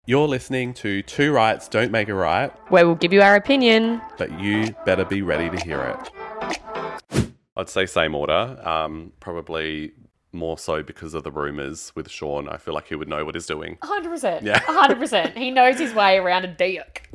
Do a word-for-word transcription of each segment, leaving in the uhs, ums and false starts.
You're listening to Two Rights Don't Make a Right, where we'll give you our opinion, but you better be ready to hear it. I'd say same order, um, probably more so because of the rumours with Sean. I feel like he would know what he's doing. one hundred percent. Yeah. one hundred percent. He knows his way around a dick.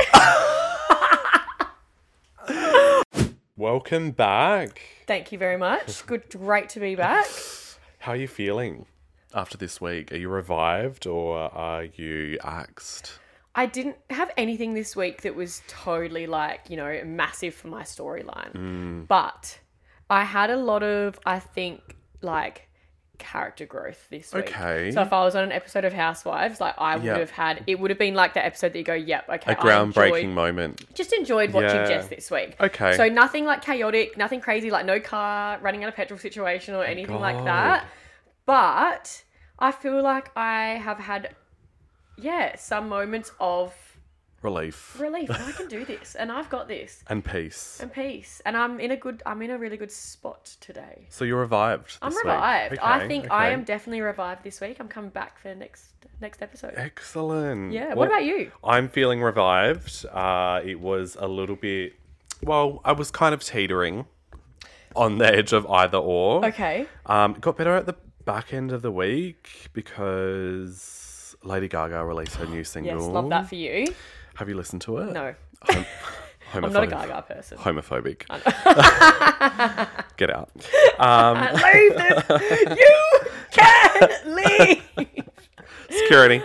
Welcome back. Thank you very much. Good, great to be back. How are you feeling after this week? Are you revived or are you axed? I didn't have anything this week that was totally like, you know, massive for my storyline. Mm. But I had a lot of, I think, like, character growth this week. Okay. So if I was on an episode of Housewives, like, I would Yep. have had, it would have been like the episode that you go, yep, okay. A groundbreaking I enjoyed, moment. just enjoyed watching Yeah. Jess this week. Okay. So nothing like chaotic, nothing crazy, like no car running out of petrol situation or anything like God. that. But I feel like I have had, yeah, some moments of Relief. relief. And I can do this, and I've got this, And peace. and peace, and I'm in a good, I'm in a really good spot today. So you're revived I'm this week. revived. Okay, I think I okay. am definitely revived this week. I'm coming back for next next episode. Excellent. Yeah. Well, What about you? I'm feeling revived. Uh, it was a little bit, well, I was kind of teetering on the edge of either or. Okay. Um, it got better at the back end of the week because Lady Gaga released her new single. Yes, love that for you. Have you listened to it? No, Hom- I'm not a homophobic. Gaga person. Homophobic. Get out. Um, Leave this. You can leave. security.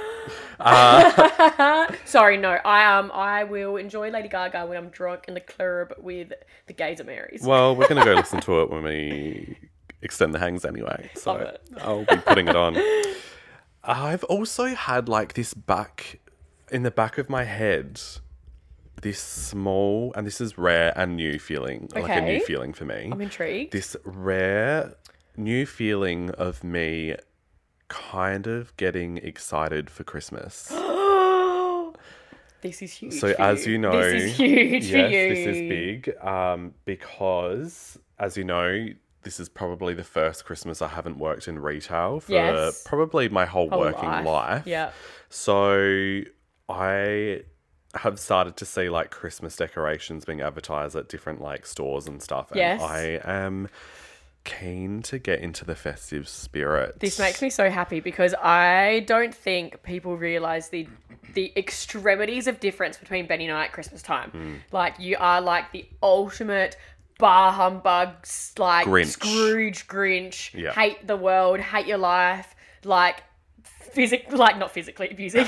Sorry, no. I um I will enjoy Lady Gaga when I'm drunk in the club with the gays at Mary's. Well, we're going to go listen to it when we extend the hangs anyway. So Love it. I'll be putting it on. I've also had like this back, in the back of my head, this small, and this is rare and new feeling, like a new Okay. feeling for me. I'm intrigued. This rare new feeling of me kind of getting excited for Christmas. This is huge. So for as you know, this is huge yes, for you. this is big. Um, because as you know, this is probably the first Christmas I haven't worked in retail for Yes. probably my whole, Whole working life. life. Yeah. So I have started to see like Christmas decorations being advertised at different like stores and stuff. And Yes. I am keen to get into the festive spirit. This makes me so happy because I don't think people realise the the extremities of difference between Benny and I at Christmas time. Hmm. Like, you are like the ultimate bar humbug, like Grinch. Scrooge Grinch, Yeah. hate the world, hate your life, like physic, like not physically abusing.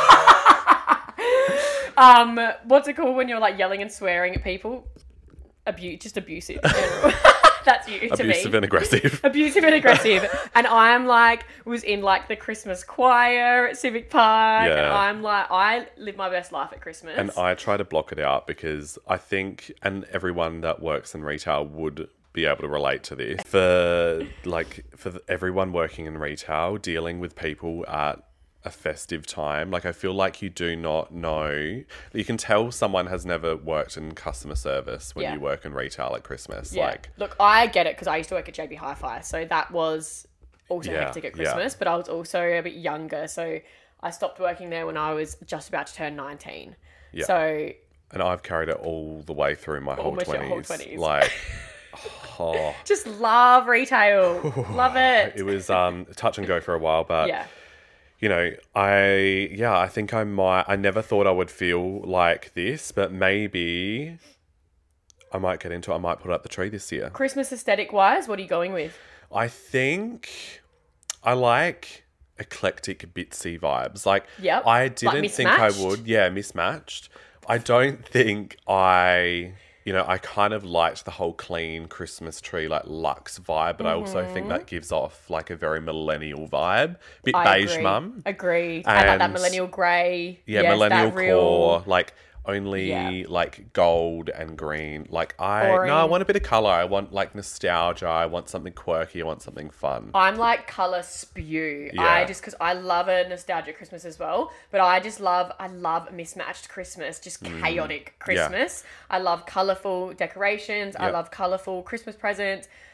um, what's it called when you're like yelling and swearing at people? Abuse, just abusive. in general. That's you to me. Abusive and aggressive. Abusive and aggressive. And I'm like, was in like the Christmas choir at Civic Park. And Yeah. I'm like, I live my best life at Christmas. And I try to block it out because I think, and everyone that works in retail would be able to relate to this. For like, for the- everyone working in retail, dealing with people at a festive time, like I feel like you do not know. You can tell someone has never worked in customer service when Yeah. you work in retail at Christmas. yeah. Like, Look, I get it because I used to work at J B Hi-Fi. So that was also Yeah, hectic at yeah. Christmas. But I was also a bit younger. So I stopped working there when I was just about to turn nineteen. Yeah. So and I've carried it all the way through my whole Almost your whole twenties. twenties. Like, oh, just love retail. Love it. it was um touch and go for a while, but Yeah. you know, I, yeah, I think I might, I never thought I would feel like this, but maybe I might get into it. I might put up the tree this year. Christmas aesthetic wise, what are you going with? I think I like eclectic, bitsy vibes. Like, Yep. I Like didn't think I mismatched? would. Yeah, mismatched. I don't think I... You know, I kind of liked the whole clean Christmas tree, like luxe vibe, but I also think that gives off like a very millennial vibe. Bit Mm-hmm. I beige agree. mum. Agree. I like that And- millennial grey. Yeah, Yes, millennial that real- core, like only Yeah. like gold and green. Like I no, I Boring. want a bit of color. I want like nostalgia. I want something quirky. I want something fun. I'm like colour spew. Yeah. I just, because I love a nostalgic Christmas as well. But I just love, I love mismatched Christmas, just chaotic Christmas. I love colourful decorations. I Yep. love colourful Christmas presents.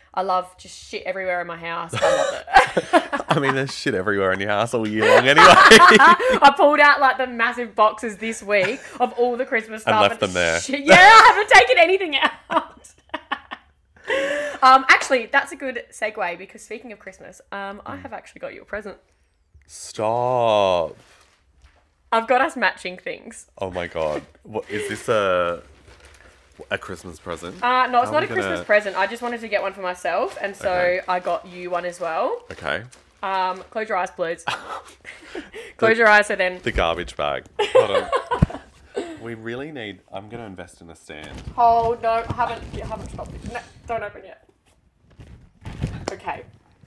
I love just shit everywhere in my house. I love it. I mean, there's shit everywhere in your house all year long anyway. I pulled out like the massive boxes this week of all the Christmas stuff. And left them there. Shit. Yeah, I haven't taken anything out. um, actually, that's a good segue because speaking of Christmas, um, I have actually got you a present. Stop. I've got us matching things. Oh my God. What, is this a a Christmas present? Uh, no, it's How not are a we Christmas gonna- present. I just wanted to get one for myself, and so Okay. I got you one as well. Okay. Um, close your eyes, please. Close your eyes, so then. The garbage bag. Hold on. We really need... I'm going to invest in a stand. Oh no, I haven't. I haven't stopped it. No, don't open yet. Okay.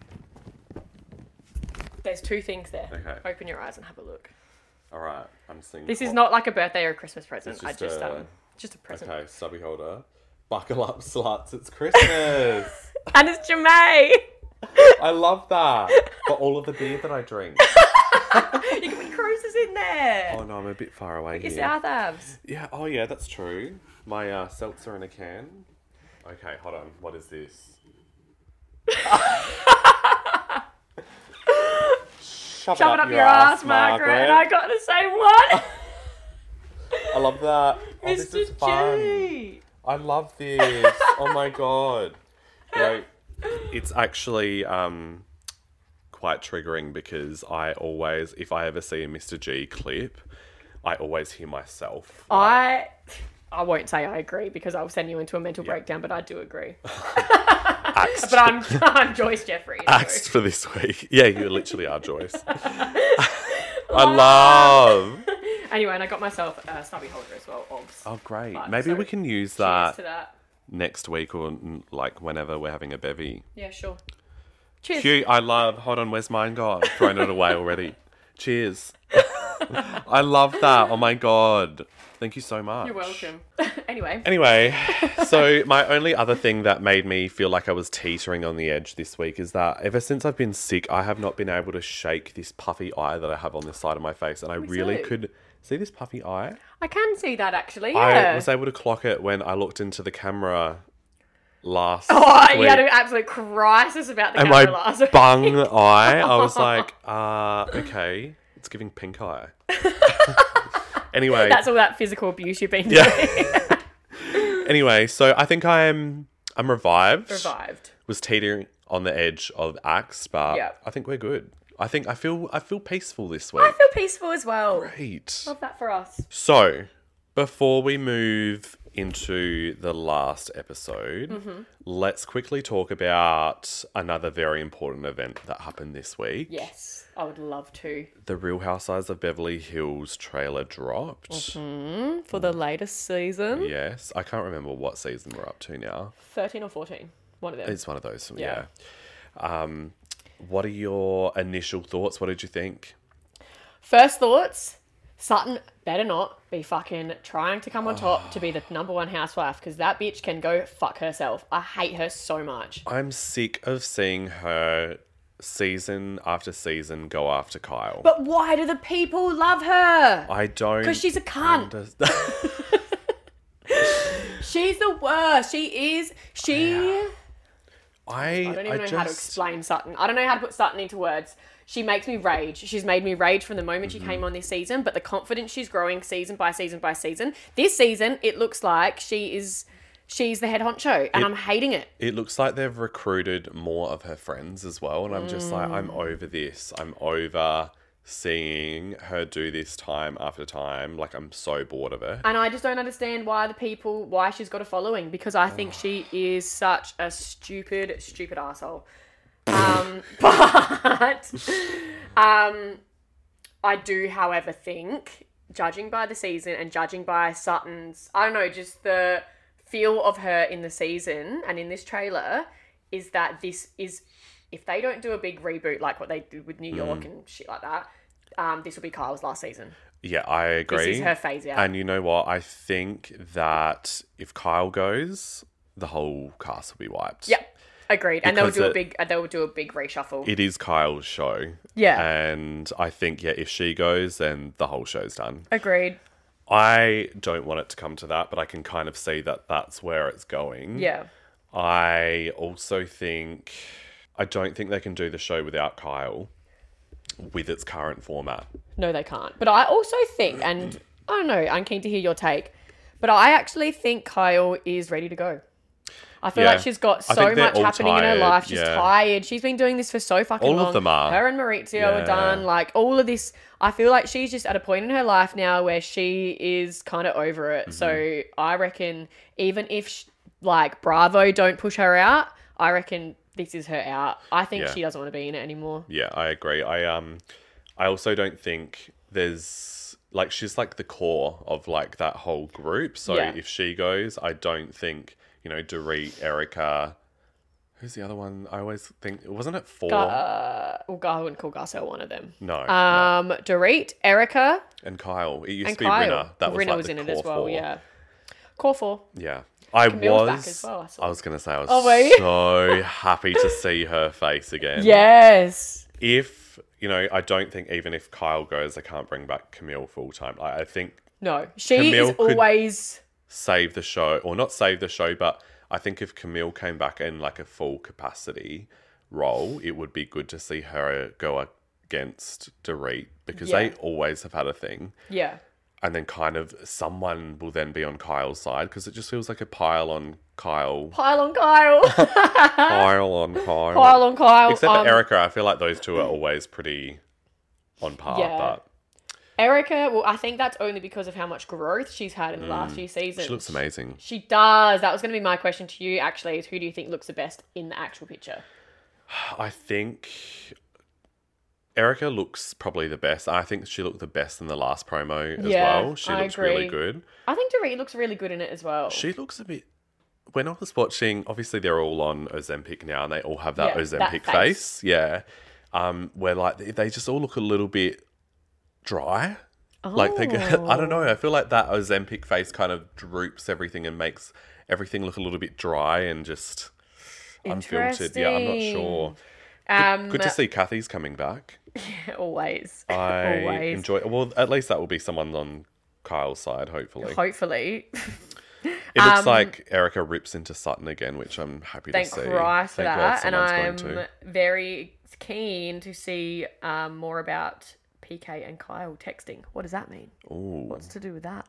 There's two things there. Okay. Open your eyes and have a look. All right. I'm seeing... This is not like a birthday or a Christmas present. It's I just just a- um, just a present. Okay, stubby holder. Buckle up, sluts. It's Christmas. And it's Jamae. I love that. For all of the beer that I drink. You can put cruises in there. Oh no, I'm a bit far away Your here. South Abs. Yeah, oh yeah, that's true. My uh, seltzer in a can. Okay, hold on. What is this? Shove, Shove it up your ass, Margaret. And I got the same one. I love that. Oh, this is Mister fun. G. I love this. Oh my God. Right. It's actually um, quite triggering because I always, if I ever see a Mister G clip, I always hear myself. I I won't say I agree because I'll send you into a mental breakdown, but I do agree. Axed, But I'm I'm Joyce Jeffrey. so- axed for this week. Yeah, you literally are Joyce. I love. Anyway, and I got myself a stubby holder as well. Obs. Oh, great. But, Maybe so, we can use Cheers that, to that. next week or mm, like whenever we're having a bevy. Yeah, sure. Cheers. Cute. I love. Hold on, where's mine gone? Thrown it away already. Cheers. I love that. Oh my God. Thank you so much. You're welcome. Anyway. Anyway, so my only other thing that made me feel like I was teetering on the edge this week is that ever since I've been sick, I have not been able to shake this puffy eye that I have on the side of my face. And I Me really too. could see this puffy eye. I can see that actually. I Yeah. was able to clock it when I looked into the camera last Oh, week. you had an absolute crisis about the And camera my last week. bung eye, I was like, uh, okay, it's giving pink eye. Anyway, That's all that physical abuse you've been doing. yeah. Anyway, so I think I'm I'm revived. Revived. Was teetering on the edge of axe, but Yeah. I think we're good. I think I feel I feel peaceful this week. I feel peaceful as well. Great. Love that for us. So, before we move into the last episode, Mm-hmm. let's quickly talk about another very important event that happened this week. Yes, I would love to. The Real Housewives of Beverly Hills trailer dropped. Mm-hmm. For the latest season. Yes, I can't remember what season we're up to now. thirteen or fourteen. One of them. It's one of those, yeah. Yeah. Um, what are your initial thoughts? What did you think? First thoughts, Sutton better not be fucking trying to come on top to be the number one housewife because that bitch can go fuck herself. I hate her so much. I'm sick of seeing her season after season go after Kyle. But why do the people love her? I don't... 'Cause she's a cunt. understand. She's the worst. She is. She... I, I don't even I know just... how to explain Sutton. I don't know how to put Sutton into words. She makes me rage. She's made me rage from the moment Mm-hmm. she came on this season, but the confidence she's growing season by season by season. This season, it looks like she is... She's the head honcho, and It- I'm hating it. It looks like they've recruited more of her friends as well, and I'm just like, I'm Mm. over this. I'm over seeing her do this time after time. Like, I'm so bored of it. And I just don't understand why the people, why she's got a following, because I think she is such a stupid, stupid asshole. Um, but um, I do, however, think, judging by the season and judging by Sutton's, I don't know, just the feel of her in the season and in this trailer, is that this is, if they don't do a big reboot like what they did with New York and shit like that, um, this will be Kyle's last season. Yeah, I agree. This is her phase out. And you know what? I think that if Kyle goes, the whole cast will be wiped. Yep, agreed. And they'll Because do a it- big, uh, they'll do a big reshuffle. It is Kyle's show. Yeah. And I think, yeah, if she goes, then the whole show's done. Agreed. I don't want it to come to that, but I can kind of see that that's where it's going. Yeah. I also think I don't think they can do the show without Kyle with its current format. No, they can't. But I also think, and I don't know, I'm keen to hear your take, but I actually think Kyle is ready to go. I feel Yeah. like she's got I so think they're much all happening in her tired, life. She's yeah. tired. She's been doing this for so fucking All long. of them are. Her and Maurizio Yeah. are done. Like, all of this, I feel like she's just at a point in her life now where she is kind of over it. Mm-hmm. So I reckon even if, sh like, Bravo don't push her out, I reckon this is her out. I think Yeah. she doesn't want to be in it anymore. Yeah, I agree. I um I also don't think there's like she's like the core of like that whole group. So Yeah. if she goes, I don't think, you know, Dorit, Erica, who's the other one? I always think wasn't it four? Uh, well, I wouldn't call Garcelle one of them. no, no. Um, Dorit, Erica, And Kyle. It used and to be Kyle. Rinna. That was Rinna like was the in it core as well. four. Yeah, core four. Yeah. I Camille's was back as well, I saw. I was gonna say I was Oh, were you? so happy to see her face again. Yes. If you know, I don't think even if Kyle goes, I can't bring back Camille full time. I, I think No, she Camille is could- always. save the show, or not save the show, but I think if Camille came back in like a full capacity role, it would be good to see her go against Dorit because Yeah. they always have had a thing. Yeah. And then kind of someone will then be on Kyle's side because it just feels like a pile on Kyle. Pile on Kyle. Pile on Kyle. Pile on Kyle. Except Um, for Erica, I feel like those two are always pretty on par. Yeah. But Erica, well, I think that's only because of how much growth she's had in the last few seasons. Mm. she looks amazing. She does. That was going to be my question to you, actually, is who do you think looks the best in the actual picture? I think Erica looks probably the best. I think she looked the best in the last promo as Yeah, well. She I looks really agree. good. I think Dorit looks really good in it as well. She looks a bit. When I was watching, obviously they're all on Ozempic now, and they all have that Yeah, that Ozempic face. face. Yeah, um, where like they- they just all look a little bit dry. Like they, I don't know. I feel like that Ozempic face kind of droops everything and makes everything look a little bit dry and just unfiltered. Yeah, I'm not sure. Um, Good to see Kathy's coming back. always. I always. enjoy. Well, at least that will be someone on Kyle's side, hopefully. Hopefully. It looks Um, like Erica rips into Sutton again, which I'm happy Thank to see. Christ for Thank God that. And someone's I'm going to. very keen to see um, more about P K and Kyle texting. What does that mean? Ooh. What's to do with that?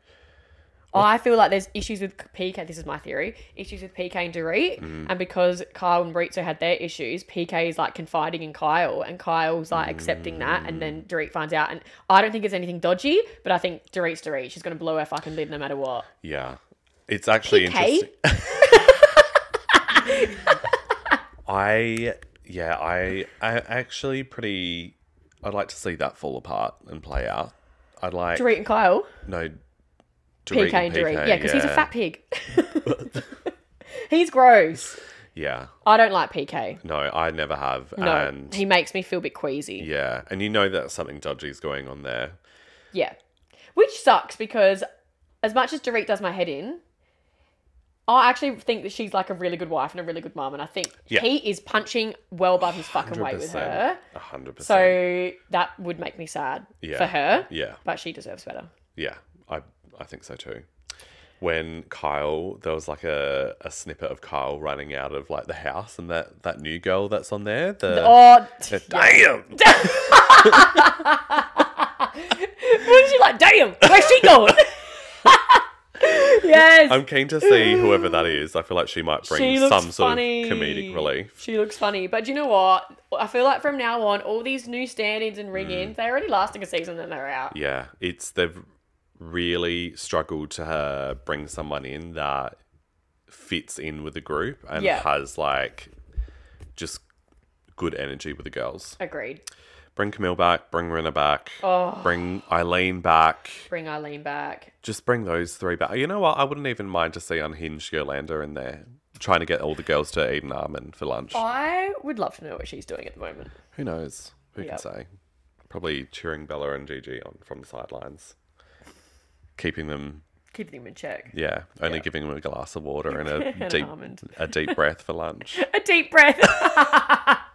I feel like there's issues with P K. This is my theory. Issues with P K and Dorit. Mm. And because Kyle and Maurizio had their issues, P K is like confiding in Kyle and Kyle's like accepting that. And then Dorit finds out. And I don't think it's anything dodgy, but I think Dorit's Dorit. She's going to blow her fucking lid no matter what. Yeah. It's actually P K? interesting. I, yeah, I, I actually pretty, I'd like to see that fall apart and play out. I'd like, Dorit and Kyle. no, P K and Dorit. Yeah, because he's a fat pig. He's gross. Yeah. I don't like P K. No, I never have. No, And he makes me feel a bit queasy. yeah, and you know that something dodgy is going on there. Yeah. Which sucks because as much as Dorit does my head in, I actually think that she's like a really good wife and a really good mum. And I think Yeah. he is punching well above his fucking weight with her. A hundred percent. So that would make me sad Yeah. for her. Yeah. But she deserves better. Yeah, I I think so too. When Kyle, there was like a, a snippet of Kyle running out of like the house, and that, that new girl that's on there. The, Oh, the- damn. what is she like? Damn, where's she going? Yes. I'm keen to see whoever that is. I feel like she might bring She looks some sort funny. of comedic relief. She looks funny. But do you know what? I feel like from now on, all these new stand-ins and ring-ins, they're already lasting a season and they're out. Yeah, it's they've really struggled to uh, bring someone in that fits in with the group and Yeah. has like just good energy with the girls. Agreed. Bring Camille back, bring Rinna back, Oh. bring Eileen back. Bring Eileen back. Just bring those three back. You know what? I wouldn't even mind to see Unhinged Yolanda in there, trying to get all the girls to eat an almond for lunch. I would love to know what she's doing at the moment. Who knows? Who Yep. can say? Probably cheering Bella and Gigi on from the sidelines, keeping them. Keeping them in check. Yeah, only Yeah. giving them a glass of water and a And an deep, almond. a deep breath for lunch. A deep breath.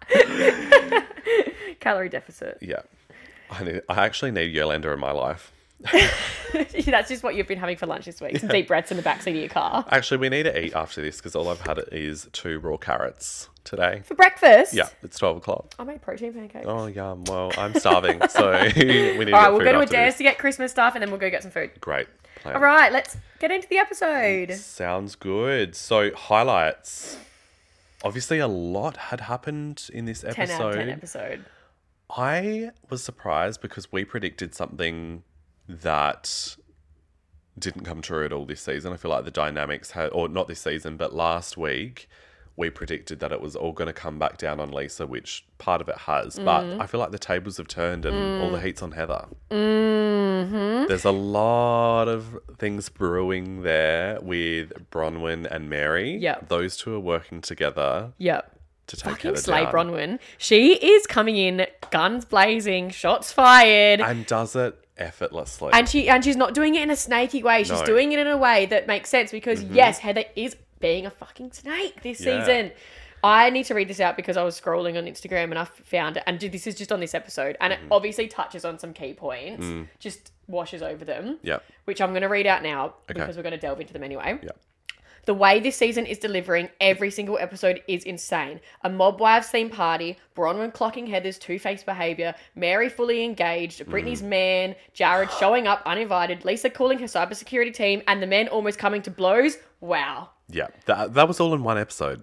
Calorie deficit. Yeah, I need. I actually need Yolanda in my life. That's just what you've been having for lunch this week. Some deep breaths in the backseat of your car. Actually, we need to eat after this because all I've had is two raw carrots today. For breakfast? Yeah, it's twelve o'clock. I made protein pancakes. Oh, yum. Well, I'm starving, so we need to get All right, we'll food go to after Adairs this. to get Christmas stuff and then we'll go get some food. Great plan. All right, let's get into the episode. Sounds good. So, highlights. Obviously, a lot had happened in this episode. ten out of ten episode. I was surprised because we predicted something that didn't come true at all this season. I feel like the dynamics had, or not this season, but last week, we predicted that it was all going to come back down on Lisa, which part of it has. Mm. But I feel like the tables have turned and mm. all the heat's on Heather. Mm-hmm. There's a lot of things brewing there with Bronwyn and Mary. Yep. Those two are working together. Yep. To take Fucking Heather slay down. Bronwyn. She is coming in, guns blazing, shots fired. And does it effortlessly. And she and she's not doing it in a snaky way. She's No. doing it in a way that makes sense because Mm-hmm. yes, Heather is being a fucking snake this Yeah. season. I need to read this out because I was scrolling on Instagram and I found it. And this is just on this episode. And Mm-hmm. it obviously touches on some key points, Mm. just washes over them, Yep. which I'm going to read out now Okay. because we're going to delve into them anyway. Yep. The way this season is delivering every single episode is insane. A mob wives theme party, Bronwyn clocking Heather's two-faced behaviour, Mary fully engaged, Brittany's man, Jared showing up uninvited, Lisa calling her cybersecurity team, and the men almost coming to blows. Wow. Yeah. That, that was all in one episode.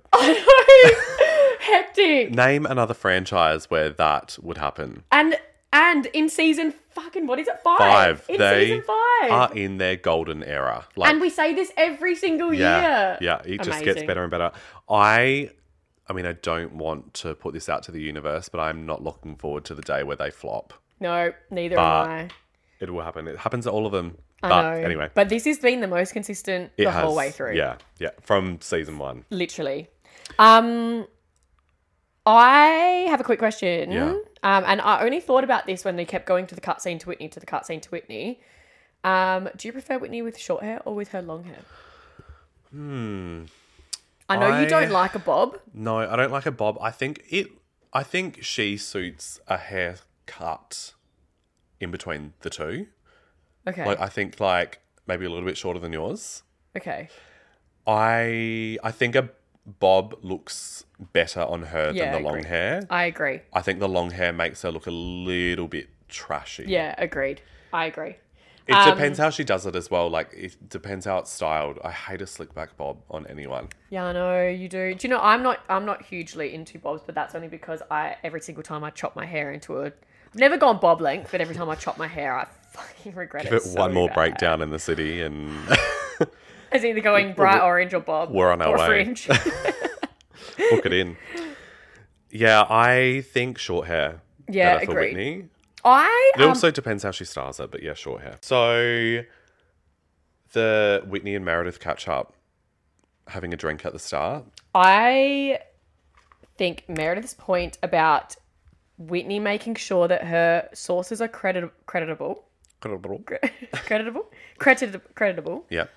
I know. Hectic. Name another franchise where that would happen. And and in season fucking, what is it? Five. Five. In they season five. are in their golden era. Like, And we say this every single yeah, year. yeah, it just gets Amazing. better and better. I, I mean, I don't want to put this out to the universe, but I'm not looking forward to the day where they flop. No, neither But am I. It will happen. It happens to all of them. I But know. anyway, But this has been the most consistent it the has, whole way through. Yeah, yeah, from season one. Literally. Um, I have a quick question. Yeah. Um, and I only thought about this when they kept going to the cutscene to Whitney, to the cutscene to Whitney. Um, do you prefer Whitney with short hair or with her long hair? Hmm. I know I- you don't like a bob. No, I don't like a bob. I think it. I think she suits a haircut in between the two. Okay. Like I think like maybe a little bit shorter than yours. okay. I I think a bob looks better on her Yeah, than the I long agree. hair. I agree. I think the long hair makes her look a little bit trashy. Yeah, agreed. I agree. It Um, depends how she does it as well. Like, it depends how it's styled. I hate a slick back bob on anyone. Yeah, I know you do. Do you know I'm not I'm not hugely into bobs, but that's only because I every single time I chop my hair into a I've never gone bob length, but every time I chop my hair I fucking regret Give it. it so one more bad. breakdown in the city and It's either going bright orange or bob. we're on our or way. fringe. book it in. Yeah, I think short hair. Yeah, better for agreed. Whitney. I It um, also depends how she styles it, but yeah, short hair. So the Whitney and Meredith catch up, having a drink at the start. I think Meredith's point about Whitney making sure that her sources are credit- creditable, creditable, creditable, creditable, Yeah.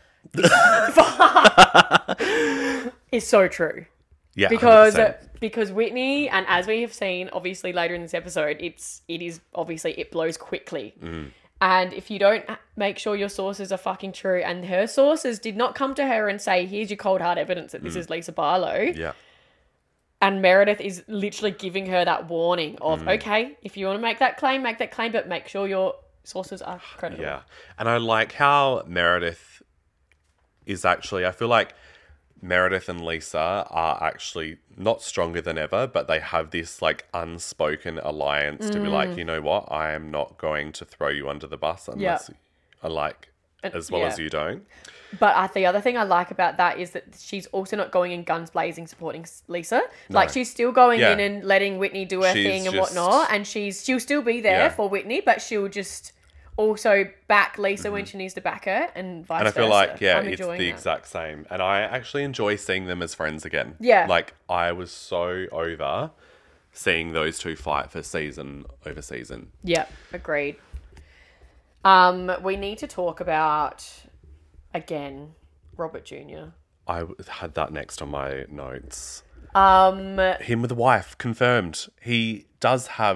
is so true. Yeah. Because one hundred percent. because Whitney, and as we have seen, obviously later in this episode, it's it is obviously it blows quickly. Mm. And if you don't make sure your sources are fucking true, and her sources did not come to her and say, "Here's your cold hard evidence that this is Lisa Barlow," Yeah. and Meredith is literally giving her that warning of, Mm. okay, if you want to make that claim, make that claim, but make sure your sources are credible. Yeah. And I like how Meredith is actually, I feel like Meredith and Lisa are actually not stronger than ever, but they have this like unspoken alliance to be like, you know what, I am not going to throw you under the bus unless I like as well yeah. as you don't. But uh, the other thing I like about that is that she's also not going in guns blazing supporting S- Lisa. Like she's still going Yeah. in and letting Whitney do her She's thing and just- whatnot, and she's she'll still be there Yeah. for Whitney, but she'll just also back Lisa when she needs to back her, and vice And I versa. feel like, yeah, I'm it's enjoying the that. exact same. And I actually enjoy seeing them as friends again. Yeah. Like, I was so over seeing those two fight for season over season. Yeah, agreed. Um, we need to talk about again Robert Junior I had that next on my notes. Um, Him with a wife, confirmed. He does have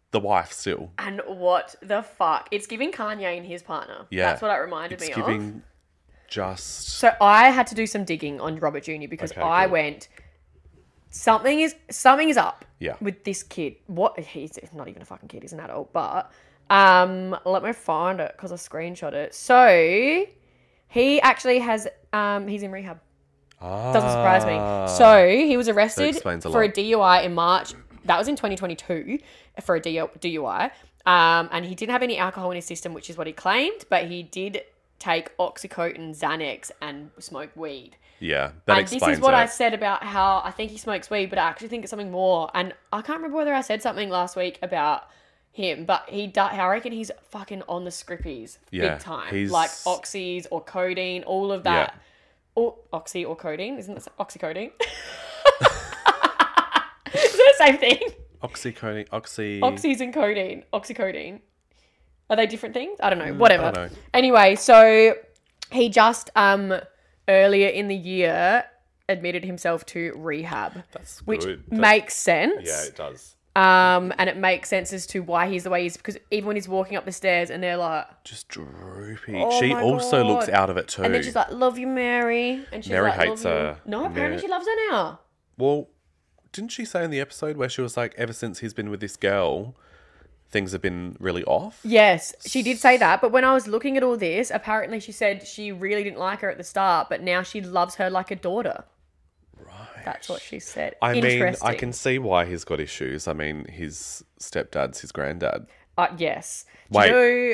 the wife still. And what the fuck? It's giving Kanye and his partner. Yeah. That's what it reminded It's me giving of. just... So I had to do some digging on Robert Junior because Okay, I good. went, something is something is up Yeah. with this kid. What? He's not even a fucking kid. He's an adult. But um, let me find it because I screenshot it. So he actually has... Um, he's in rehab. Ah, Doesn't surprise me. So he was arrested explains a for a lot. D U I in March. That was in twenty twenty-two for a D U I. Um, and he didn't have any alcohol in his system, which is what he claimed. But he did take Oxycontin, Xanax, and smoke weed. Yeah, that And explains this is what it. I said about how I think he smokes weed, but I actually think it's something more. And I can't remember whether I said something last week about him, but he do- I reckon he's fucking on the scrippies Yeah, big time. he's- Like oxys or codeine, all of that. Or oxy or codeine, isn't that oxycodone? Is it the same thing? Oxycodone, oxy... Oxys and codeine, oxycodone. Are they different things? I don't know. Whatever. I don't know. Anyway, so he just um earlier in the year admitted himself to rehab, That's which good. That's- makes sense. Yeah, it does. Um, and it makes sense as to why he's the way he is, because even when he's walking up the stairs and they're like, Just droopy. Oh she my also God. looks out of it too. and then she's like, "Love you, Mary," and she's Mary like, hates "Love you." her. No, apparently Mary- she loves her now. Well, didn't she say in the episode where she was like, ever since he's been with this girl, things have been really off? Yes, she did say that. But when I was looking at all this, apparently she said she really didn't like her at the start, but now she loves her like a daughter. Right. That's what she said. I mean, Interesting. I can see why he's got issues. I mean, his stepdad's his granddad. Uh, yes. Do Wait. you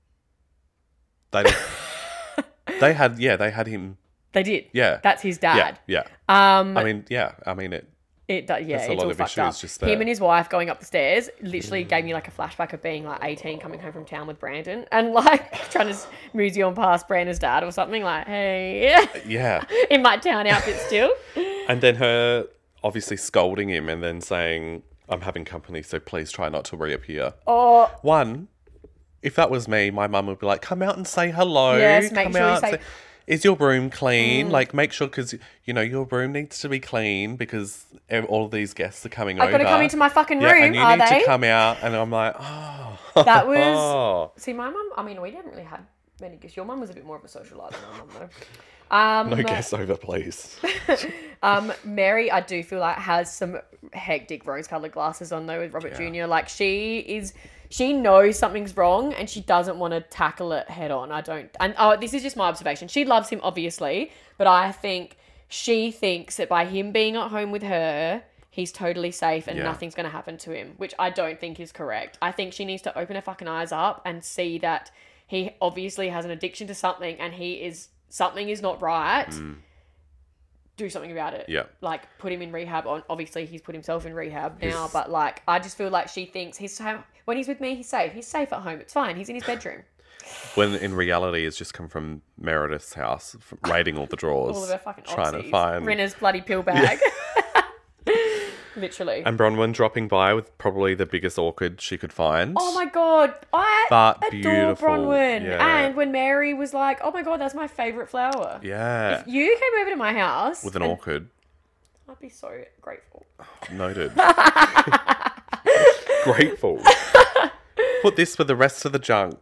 know, They, they had, yeah, they had him. they did. Yeah. That's his Yeah, dad. yeah. Um, I mean, yeah. I mean, it. It does, yeah, There's a it's lot all of fucked issues up. just Him there. and his wife going up the stairs literally gave me like a flashback of being like eighteen, coming home from town with Brandon, and like trying to s- mosey on past Brandon's dad or something. Like, hey, Yeah. in my town outfit still. And then her obviously scolding him and then saying, I'm having company, so please try not to reappear. Or One, if that was me, my mum would be like, come out and say hello. Yes, make come sure you out say- and is your room clean? Like, make sure, because, you know, your room needs to be clean because ev- all of these guests are coming I've over. got to come into my fucking Yeah, room, and you are need they? to come out. And I'm like, oh. That was- See, my mum, I mean, we didn't really have many guests. Your mum was a bit more of a socialite than my mum, though. Um, No guests over, please. Um, Mary, I do feel like has some hectic rose-colored glasses on though with Robert Yeah. Junior Like she is, she knows something's wrong and she doesn't want to tackle it head on. I don't, and oh, this is just my observation. She loves him obviously, but I think she thinks that by him being at home with her, he's totally safe and Yeah. nothing's going to happen to him, which I don't think is correct. I think she needs to open her fucking eyes up and see that he obviously has an addiction to something and he is, something is not right. Do something about it. Yeah. Like put him in rehab. On Obviously, he's put himself in rehab now, He's- but like I just feel like she thinks he's sa- when he's with me, he's safe. He's safe at home. It's fine. He's in his bedroom. When in reality, it's just come from Meredith's house, f- raiding all the drawers. All of her fucking trying oxys. to find. Rinna's bloody pill bag. Literally. And Bronwyn dropping by with probably the biggest orchid she could find. Oh my god, I But adore beautiful. Bronwyn. Yeah. And when Mary was like, "Oh my god, that's my favorite flower." Yeah. You came over to my house With an and orchid. I'd be so grateful. Noted. Grateful. Put this for the rest of the junk.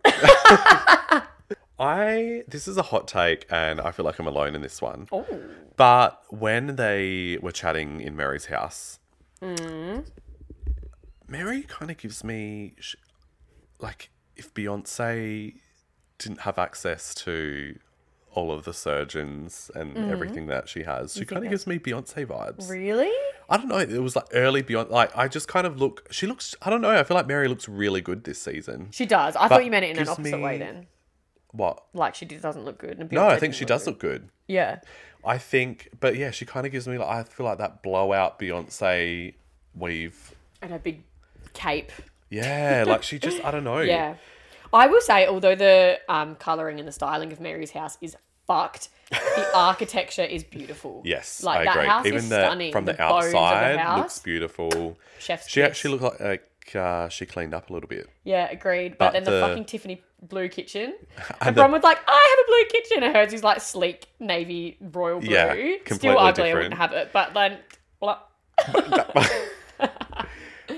I this is a hot take and I feel like I'm alone in this one. Oh. But when they were chatting in Mary's house, Mm. Mary kind of gives me sh- like if Beyonce didn't have access to all of the surgeons and everything that she has, she think kind of gives me Beyonce vibes. Really? I don't know. It was like early Beyonce. Like I just kind of look. She looks. I don't know. I feel like Mary looks really good this season. She does. I But thought you meant it in an gives opposite me- way then. What? Like she just doesn't look good. And No, Beyonce I think she doesn't does good. look good. Yeah. I think, but yeah, she kind of gives me like I feel like that blowout Beyonce weave. And her big cape. Yeah, like she just. I don't know. Yeah. I will say, although the um, colouring and the styling of Mary's house is fucked, the architecture is beautiful. Yes, like I that agree. house Even is the stunning. from the, bones of outside house, looks beautiful. Chef's She kiss. actually looked like, like uh, she cleaned up a little bit. Yeah, agreed. But, But then the, the- fucking Tiffany blue kitchen. And And the- Bron was like, I have a blue kitchen. And hers is like sleek navy royal blue. Yeah, Still completely ugly. I different. wouldn't have it. But then, well,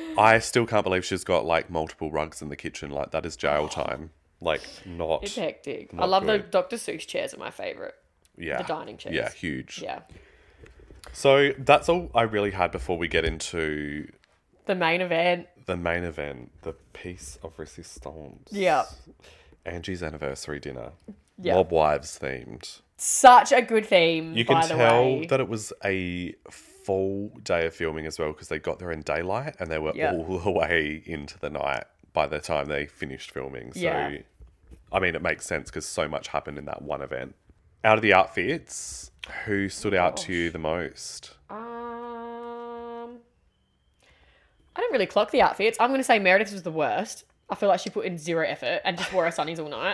I still can't believe she's got like multiple rugs in the kitchen. Like that is jail time. Like not. It's hectic. I Not love the good. Doctor Seuss chairs are my favourite. Yeah. The dining chairs. Yeah, huge. Yeah. So that's all I really had before we get into The main event. the main event, the piece of resistance. Yeah. Angie's anniversary dinner. Yeah. Mob Wives themed. Such a good theme, You by can the tell way. that it was a full day of filming as well because they got there in daylight and they were Yeah. all the way into the night by the time they finished filming. So, Yeah. I mean, it makes sense because so much happened in that one event. Out of the outfits, who stood out to you the most? Um, I don't really clock the outfits. I'm going to say Meredith was the worst. I feel like she put in zero effort and just wore her sunnies all night.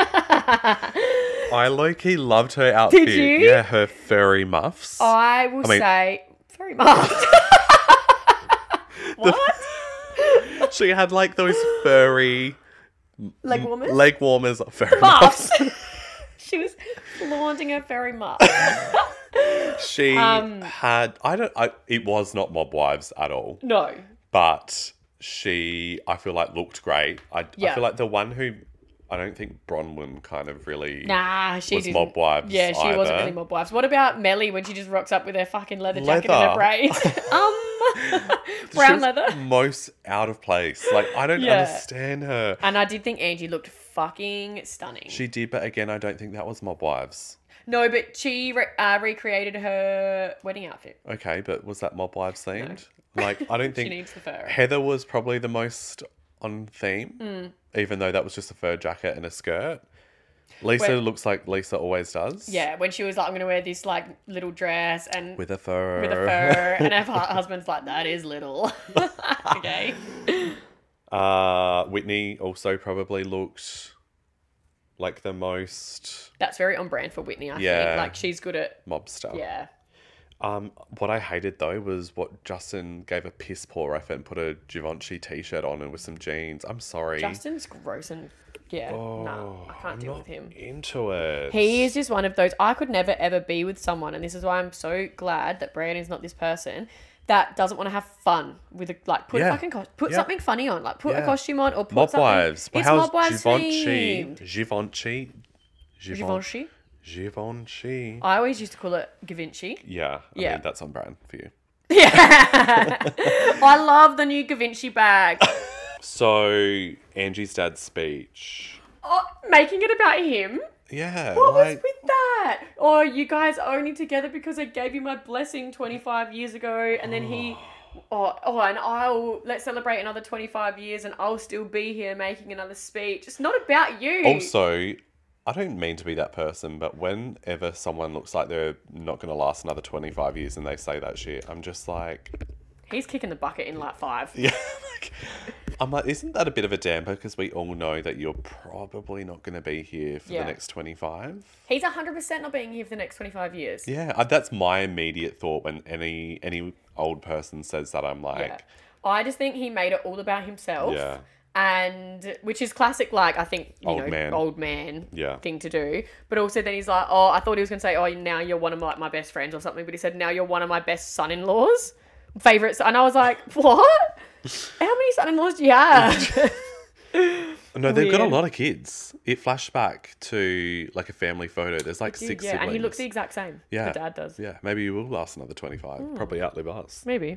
I low-key loved her outfit. Did you? Yeah, her furry muffs. I will I mean- say very much. What? She had like those furry Leg warmers? leg warmers, furry muffs. Muffs. She was flaunting her furry muff. She Um, had, I don't, I, it was not Mob Wives at all, No. but she, I feel like looked great. I, I Yeah. feel like the one who, I don't think Bronwyn kind of really Nah, she was didn't. Mob Wives. Yeah, she wasn't either. really Mob Wives. What about Melly when she just rocks up with her fucking leather jacket Leather. and her braids? um, She brown was leather. most out of place. Like, I don't Yeah. understand her. And I did think Angie looked fucking stunning. She did, but again, I don't think that was Mob Wives. No, but she re- uh, recreated her wedding outfit. Okay, but was that Mob Wives themed? Like, I don't She think needs the fur. Heather was probably the most on theme, Mm. even though that was just a fur jacket and a skirt. Lisa When- looks like Lisa always does. Yeah, when she was like, I'm going to wear this like little dress and With a fur. with a fur. And her hu- husband's like, that is little. Okay. Uh, Whitney also probably looked like the most That's very on brand for Whitney, I Yeah. think. Like, she's good at, mobster. yeah. Um, what I hated though was what Justin gave a piss poor effort and put a Givenchy t-shirt on and with some jeans. I'm sorry. Justin's gross and, yeah, oh, no, I can't I'm deal not with him. into it. He is just one of those. I could never ever be with someone, and this is why I'm so glad that Brandon's not this person that doesn't want to have fun with a, like put Yeah. a fucking co- put Yeah. something funny on, like put a Yeah. costume on or put Mob something. Wives. It's How's Mob Wives Givenchy? themed. Givenchy. Givenchy. Givenchy. Givenchy. I always used to call it Givenchy. Yeah, I Yeah. mean, that's on brand for you. Yeah, I love the new Givenchy bag. So, Angie's dad's speech. Oh, making it about him. Yeah, What was like, with that? Or you guys are only together because I gave you my blessing twenty-five years ago, and then he, oh, oh, and I'll let's celebrate another twenty-five years, and I'll still be here making another speech. It's not about you. also, I don't mean to be that person, but whenever someone looks like they're not going to last another twenty-five years and they say that shit, I'm just like, He's kicking the bucket in like five. yeah. Like, I'm like, isn't that a bit of a damper? Because we all know that you're probably not going to be here for Yeah. the next twenty-five. He's one hundred percent not being here for the next twenty-five years. Yeah, I, that's my immediate thought when any any old person says that. I'm like, Yeah. I just think he made it all about himself. yeah, And which is classic, like I think you Old know, man. old man Yeah. thing to do. But also then he's like, oh, I thought he was gonna say, oh, now you're one of my, my best friends or something. But he said, now you're one of my best son-in-laws, favorites. And I was like, what? How many son-in-laws do you have? no, they've got a Weird. lot of kids. It flashed back to like a family photo. There's like Dude, six yeah, siblings. and he looks the exact same. Yeah. The dad does. Yeah, maybe you will last another twenty-five. Hmm. Probably outlive us. Maybe.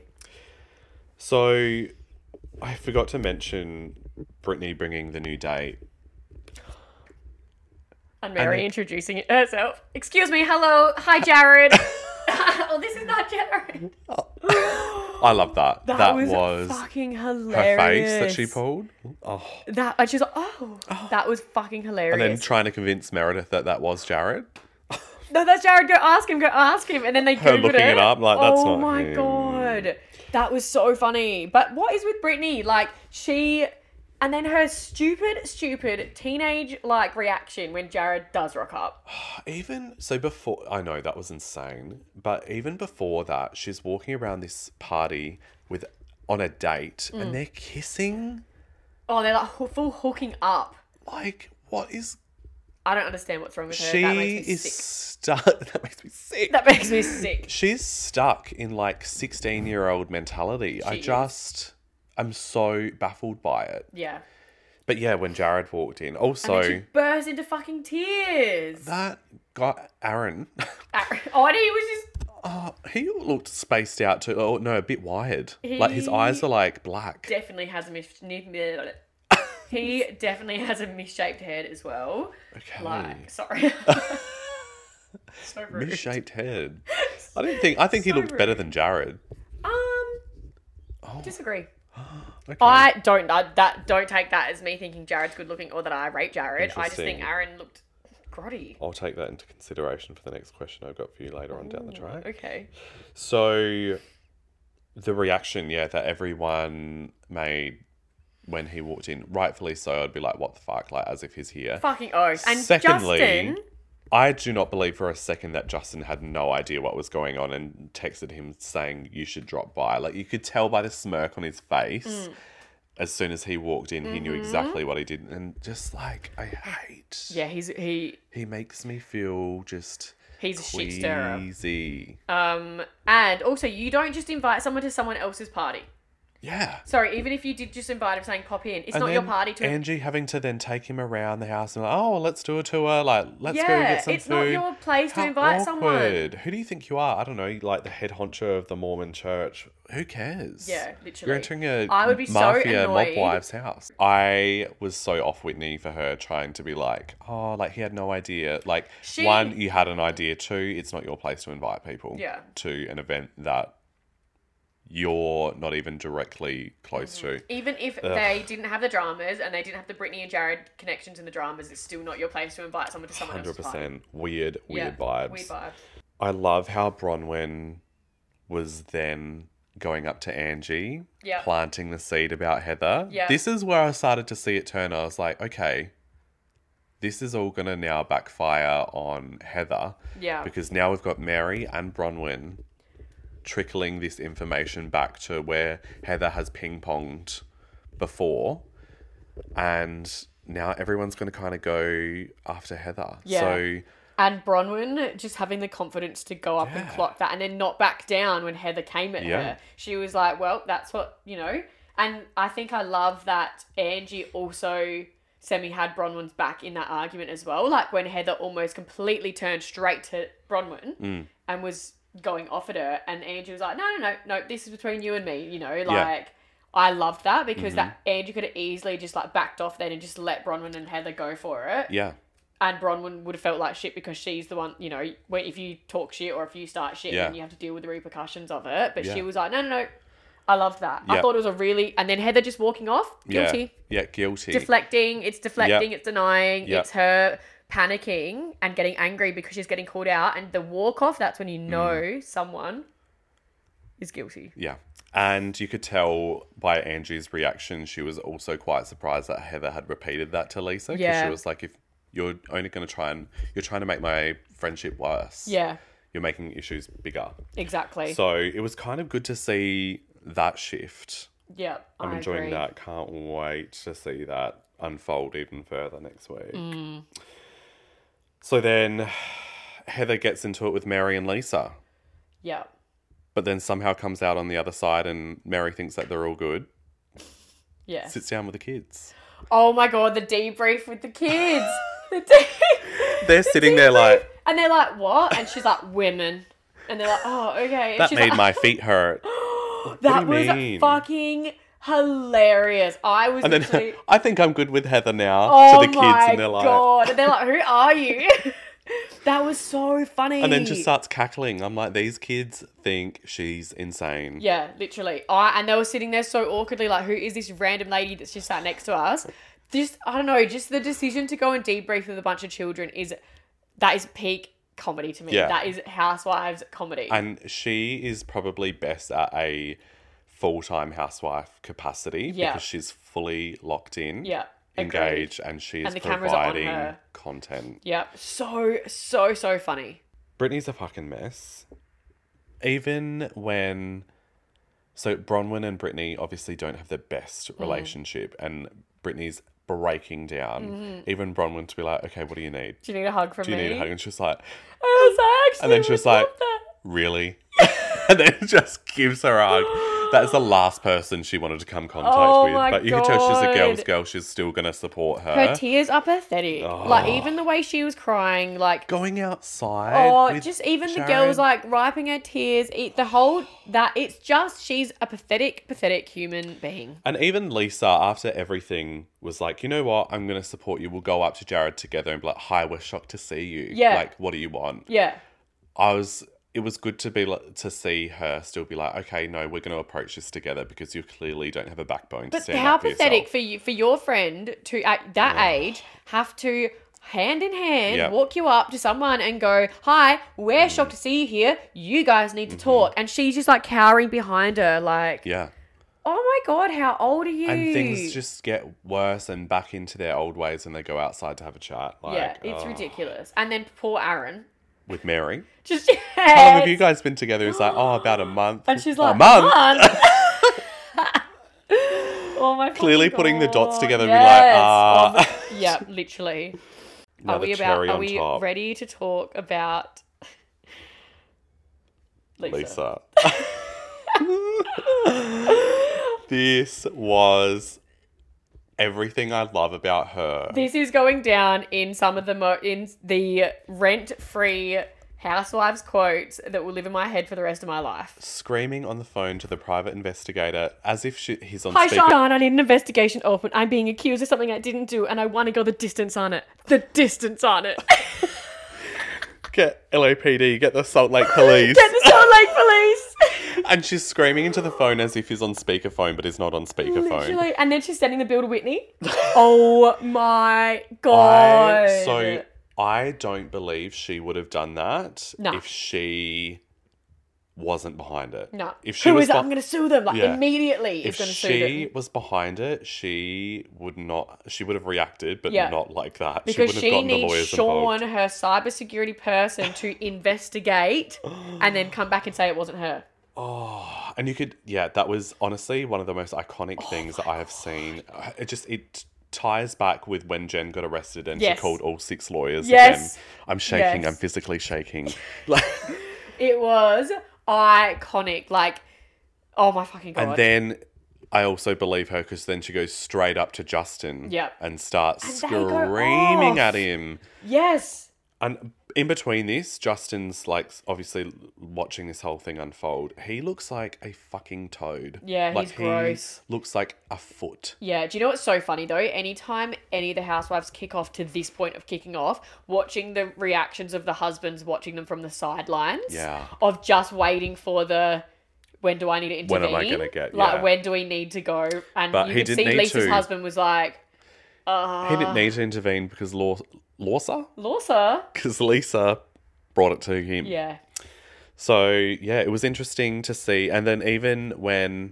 So, I forgot to mention Brittany bringing the new date. And Mary then- introducing herself. Excuse me, hello, hi Jared. Oh, this is not Jared. I love that. That, That, was, was, fucking her hilarious. face that she pulled. Oh. That and she's like, oh, that was fucking hilarious. And then trying to convince Meredith that that was Jared. No, that's Jared. Go ask him. Go ask him. And then they Her Googled looking it up, like, that's oh not my him. god, that was so funny. But what is with Brittany? Like she, and then her stupid, stupid teenage like reaction when Jared does rock up. Even so, before I know that was insane, but even before that, she's walking around this party with on a date, Mm. and they're kissing. Oh, they're like hoo- full hooking up. Like, what is? I don't understand what's wrong with her. She that makes me is sick. stuck. That makes me sick. That makes me sick. She's stuck in like sixteen-year-old mentality. I She is. just, I'm so baffled by it. Yeah. But yeah, when Jared walked in, And also then she burst into fucking tears. that guy Aaron, Oh, and he was just... oh, he looked spaced out too. Oh no, a bit wired. Like his He- eyes are like black. Definitely has a mis... He definitely has a misshaped head as well. Okay. Like, sorry. So rude. Misshaped head. I don't think. I think he So looked better rude. than Jared. Um, Oh, disagree. okay. I don't I, that don't take that as me thinking Jared's good looking or that I rate Jared. I just think Interesting. Aaron looked grotty. I'll take that into consideration for the next question I've got for you later on down the track. Okay. So, the reaction, yeah, that everyone made when he walked in, rightfully so, I'd be like, what the fuck? Like, as if he's here. Fucking oath. And Secondly, Justin... I do not believe for a second that Justin had no idea what was going on and texted him saying, you should drop by. Like, you could tell by the smirk on his face. Mm. As soon as he walked in, he knew exactly what he did. And just like, I hate. Yeah, he's he He makes me feel just he's a shit stirrer. queasy. Um, and also you don't just invite someone to someone else's party. Yeah. Sorry, even if you did just invite him saying pop in, it's And not your then party to. Angie having to then take him around the house and like, oh, let's do a tour. Like, let's go Yeah, get some it's food. not your place to How invite someone. awkward. Who do you think you are? I don't know, like the head honcho of the Mormon church. Who cares? Yeah, literally. You're entering a I would be so mafia mob annoyed. wife's house. I was so off Whitney for her trying to be like, oh, like he had no idea. Like, She- one, you had an idea. Two, it's not your place to invite people Yeah. to an event that you're not even directly close to. Even if they didn't have the dramas and they didn't have the Brittany and Jared connections in the dramas, it's still not your place to invite someone to someone else's party. one hundred percent weird, weird Yeah, vibes. Weird vibes. I love how Bronwyn was then going up to Angie, Yeah. planting the seed about Heather. Yeah. This is where I started to see it turn. I was like, okay, this is all going to now backfire on Heather. Yeah. Because now we've got Mary and Bronwyn trickling this information back to where Heather has ping-ponged before. And now everyone's going to kind of go after Heather. Yeah. So... And Bronwyn just having the confidence to go up and Yeah. clock that and then not back down when Heather came at Yeah. her. She was like, well, that's what, you know. And I think I love that Angie also semi had Bronwyn's back in that argument as well. Like when Heather almost completely turned straight to Bronwyn Mm. and was going off at her. And Angie was like, no, no, no, no, this is between you and me, you know, like... I loved that because Mm-hmm. that Angie could have easily just like backed off then and just let Bronwyn and Heather go for it. Yeah. And Bronwyn would have felt like shit because she's the one, you know, when if you talk shit or if you start shit, Yeah. then you have to deal with the repercussions of it. But Yeah. she was like, no, no, no. I loved that. I Yeah. thought it was a really... And then Heather just walking off, guilty. Yeah, yeah guilty. Deflecting, it's deflecting, Yep. it's denying, Yep. it's her panicking and getting angry because she's getting called out. And the walk off, that's when you know Mm. someone is guilty. Yeah. And you could tell by Angie's reaction, she was also quite surprised that Heather had repeated that to Lisa. Because Yeah. she was like, if you're only going to try and, you're trying to make my friendship worse. Yeah, You're making issues bigger. exactly. So it was kind of good to see that shift. yeah, I'm I enjoying agree. that. Can't wait to see that unfold even further next week. Mm. So then Heather gets into it with Mary and Lisa. Yeah. But then somehow comes out on the other side and Mary thinks that they're all good. Yeah. Sits down with the kids. Oh my god, the debrief with the kids. the de- They're the sitting there debrief. like... And they're like, what? And she's like, women. And they're like, oh, okay. And That she's made like, my feet hurt. that do you was mean? fucking hilarious. I was And then literally... I think I'm good with Heather now. Oh to the kids, my and they're like, god. And they're like, who are you? That was so funny. and then just starts cackling. I'm like, these kids think she's insane. Yeah, literally. I and they were sitting there so awkwardly, like, who is this random lady that's just sat next to us? Just, I don't know, just the decision to go and debrief with a bunch of children is, that is peak comedy to me. Yeah. That is Housewives comedy. And she is probably best at a full-time housewife capacity Yeah. because she's fully locked in, yeah. agreed. engaged, and she is And the cameras are on providing her. content. Yep. So, so, so funny. Brittany's a fucking mess. Even when... So Bronwyn and Brittany obviously don't have the best Mm. relationship, and Brittany's breaking down. Even Bronwyn to be like, okay, what do you need? Do you need a hug from Do you me? need a hug? And she's like, I was actually and then she was would like, love that. really? And then just gives her a hug. That is the last person she wanted to come contact Oh with. my But you can tell she's a girl's God. girl. She's still going to support her. Her tears are pathetic. Like, even the way she was crying, like, Going outside. oh, with just even the Jared. girl was like wiping her tears. It, the whole, that, it's just, she's a pathetic, pathetic human being. And even Lisa, after everything, was like, you know what? I'm going to support you. We'll go up to Jared together and be like, hi, we're shocked to see you. Yeah. Like, what do you want? Yeah. I was... It was good to be like, to see her still be like, okay, no, we're going to approach this together because you clearly don't have a backbone to But stand how up for pathetic yourself. for you, for your friend to, at that age, have to hand in hand Yeah. walk you up to someone and go, hi, we're shocked to see you here. You guys need to talk. And she's just like cowering behind her like, Yeah. oh my God, how old are you? And things just get worse and back into their old ways and they go outside to have a chat. Like, yeah, it's oh. ridiculous. And then poor Aaron. With Mary. Just, How long have you guys been together? It's like, oh, about a month. And she's "Oh, like, a month. month. Oh my Clearly fucking putting the dots God. together and Yes. be like, ah. Oh, the- yeah, literally. Are Another we about? cherry Are on we top. ready to talk about Lisa? Lisa. This was everything I love about her. This is going down in some of the mo- in the rent-free housewives quotes that will live in my head for the rest of my life. Screaming on the phone to the private investigator as if she, he's on Hi, speaker. Sean. I need an investigation open. I'm being accused of something I didn't do, and I want to go the distance on it. The distance on it. Get L A P D, get the Salt Lake Police. Get the Salt Lake Police. And she's screaming into the phone as if he's on speakerphone, but he's not on speakerphone. Literally. And then she's sending the bill to Whitney. Oh my God. I, so I don't believe she would have done that No. if she wasn't behind it. No. If she Who was is it? be- I'm going to sue them. Like, Yeah. immediately is if going to sue she them. was behind it, she would not. She would have reacted, but Yeah. not like that. Because she wouldn't have she gotten the needs lawyers Sean, involved. her cybersecurity person, to investigate and then come back and say it wasn't her. Oh, and you could, yeah, that was honestly one of the most iconic Oh things that I have seen. It just it ties back with when Jen got arrested and Yes. she called all six lawyers Yes. again. I'm shaking. Yes. I'm physically shaking. Like, It was iconic. Like, oh my fucking God. and then I also believe her because then she goes straight up to Justin Yep. and starts And they go screaming off. at him. Yes. And in between this, Justin's like obviously watching this whole thing unfold. He looks like a fucking toad. Yeah, like, he's gross. He looks like a foot. Yeah, do you know what's so funny though? Anytime any of the housewives kick off to this point of kicking off, watching the reactions of the husbands watching them from the sidelines. Yeah. Of just waiting for the when do I need to intervene? When am I gonna get- like yeah. when do we need to go? And But you he could didn't see need Lisa's to. husband was like, uh He didn't need to intervene because Law- Lisa? Lisa. Because Lisa brought it to him. Yeah. So, yeah, it was interesting to see. And then even when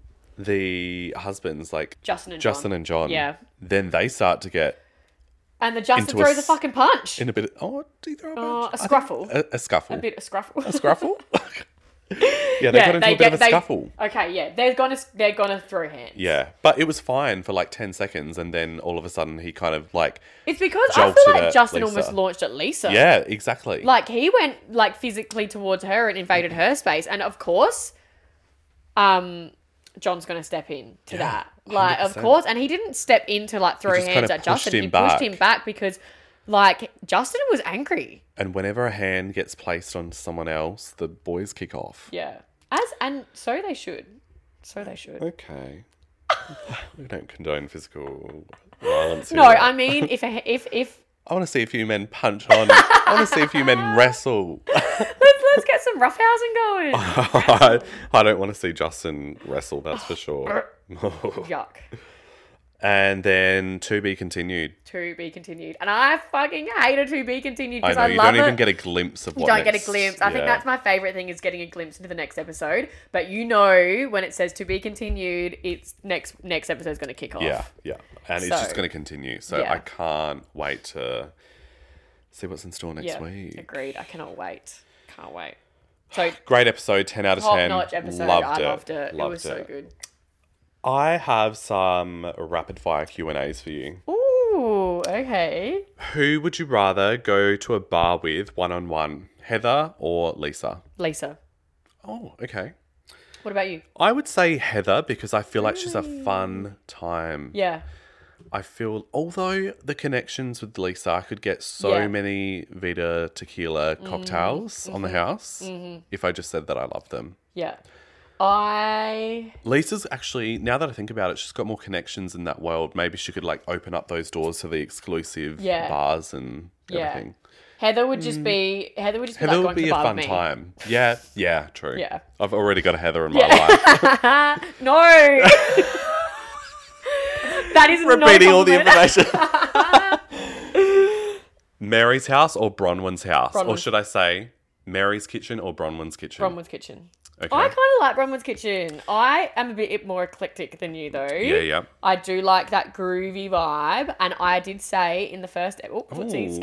the husbands, like Justin and Justin John. and John, Yeah. then they start to get And the Justin Into a throws a, s- fucking punch. in a bit of, oh, did he throw a Uh, punch? a I think- scruffle. A, a scuffle. A bit of scruffle. A scruffle? yeah, they got into a bit of a they- scuffle. Okay, yeah, they're gonna they're gonna throw hands. Yeah, but it was fine for like ten seconds, and then all of a sudden he kind of like, It's because I Jolted feel like at Justin Lisa. almost launched at Lisa. yeah, exactly. Like he went like physically towards her and invaded her space, and of course, um, John's gonna step in to Yeah, that. Like, of one hundred percent. course, and he didn't step in to like throw just hands kinda at pushed Justin. him He back. pushed him back because, like, Justin was angry. And whenever a hand gets placed on someone else, the boys kick off. Yeah, as and so they should. So they should. Okay. We don't condone physical violence. No, here. I mean, if a, if if I want to see a few men punch on. I want to see a few men wrestle. let's let's get some roughhousing going. I, I don't want to see Justin wrestle, that's for sure. Yuck. And then to be continued. To be continued, and I fucking hate a to be continued I because know, I, you love don't it. even get a glimpse of You what don't get next- a glimpse. I think yeah. that's my favourite thing is getting a glimpse into the next episode. But you know when it says to be continued, it's next next episode's going to kick off. Yeah, yeah. And it's So- just going to continue. So Yeah. I can't wait to see what's in store next Yeah, week. agreed. I cannot wait. Can't wait. So Great episode, ten out of ten. top-notch episode. Loved I it. loved it. Loved it was so good. I have some rapid fire Q and A's for you. Ooh, okay. Who would you rather go to a bar with one on one, Heather or Lisa? Lisa. Oh, okay. What What about you? I would say Heather because I feel like she's a fun time. Yeah. I feel, although the connections with Lisa, I could get so Yeah. many Vita tequila cocktails mm-hmm. on the house mm-hmm. if I just said that I love them. Yeah. I... Lisa's actually, now that I think about it, she's got more connections in that world. Maybe she could like open up those doors to the exclusive Yeah. bars and Yeah. everything. Heather would just be... Heather would just Heather be like would going to be the a bar fun with me. time. Yeah, yeah, true. Yeah. I've already got a Heather in my life. No! That is Repeating not all the information. Mary's house or Bronwyn's house? Bronwyn's. Or should I say Mary's kitchen or Bronwyn's kitchen? Bronwyn's kitchen. Okay. I kind of like Bronwyn's kitchen. I am a bit more eclectic than you, though. Yeah, yeah. I do like that groovy vibe. And I did say in the first... Oh, footsies.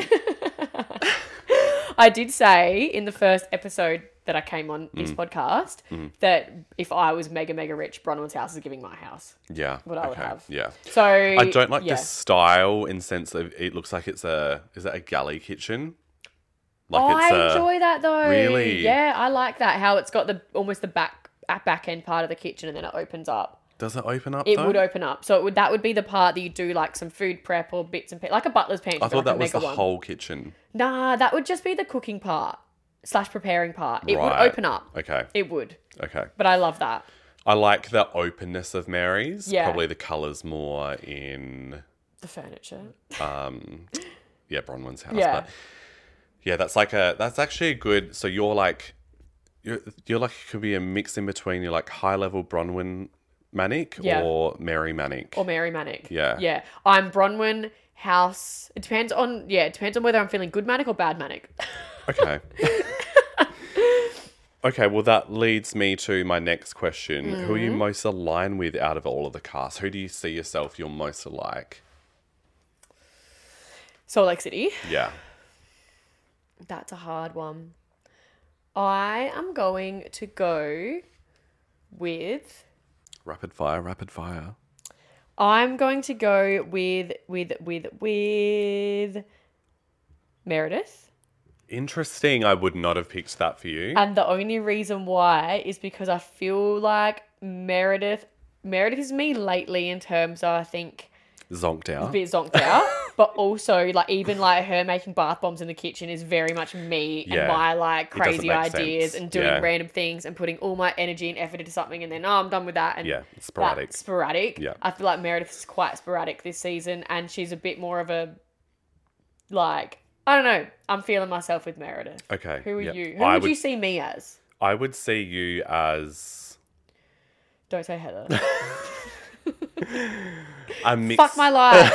I did say in the first episode that I came on this Mm. podcast mm. that if I was mega, mega rich, Bronwyn's house is giving my house. Yeah. What I would okay, have. Yeah. So... I don't like yeah. the style in sense of it looks like it's a... Is it a galley kitchen? Like oh, it's I a, enjoy that though. Really? Yeah, I like that. How it's got the almost the back back end part of the kitchen and then it opens up. Does it open up It though? would open up. So it would that would be the part that you do like some food prep or bits and pieces. Like a butler's pantry. I thought like that was the one. whole kitchen. Nah, that would just be the cooking part slash preparing part. It Right. would open up. Okay. It would. Okay. But I love that. I like the openness of Mary's. Yeah. Probably the colours more in... The furniture. Um, yeah, Bronwyn's house. Yeah. But yeah, that's like a... That's actually a good... So you're like... You're, you're like... It could be a mix in between. You're like high-level Bronwyn Manic Yeah. or Mary Manic. Or Mary Manic. Yeah. Yeah. I'm Bronwyn house. It depends on... Yeah, it depends on whether I'm feeling good Manic or bad Manic. Okay. Okay, well, that leads me to my next question. Mm-hmm. Who are you most aligned with out of all of the cast? Who do you see yourself you're most alike? Salt Lake City. Yeah. That's a hard one. I am going to go with... Rapid fire, rapid fire. I'm going to go with, with, with, with Meredith. Interesting. I would not have picked that for you. And the only reason why is because I feel like Meredith... Meredith is me lately in terms of, I think... Zonked A out. bit zonked out. But also, like, even, like, her making bath bombs in the kitchen is very much me Yeah. and my, like, It doesn't crazy make ideas sense. and doing Yeah. random things and putting all my energy and effort into something and then, oh, I'm done with that. And Yeah, it's sporadic. That's sporadic. Yeah. I feel like Meredith is quite sporadic this season and she's a bit more of a, like, I don't know. I'm feeling myself with Meredith. Okay. Who are yep. you? Who I would, would you see me as? I would see you as Don't say Heather. a mix. Fuck my life.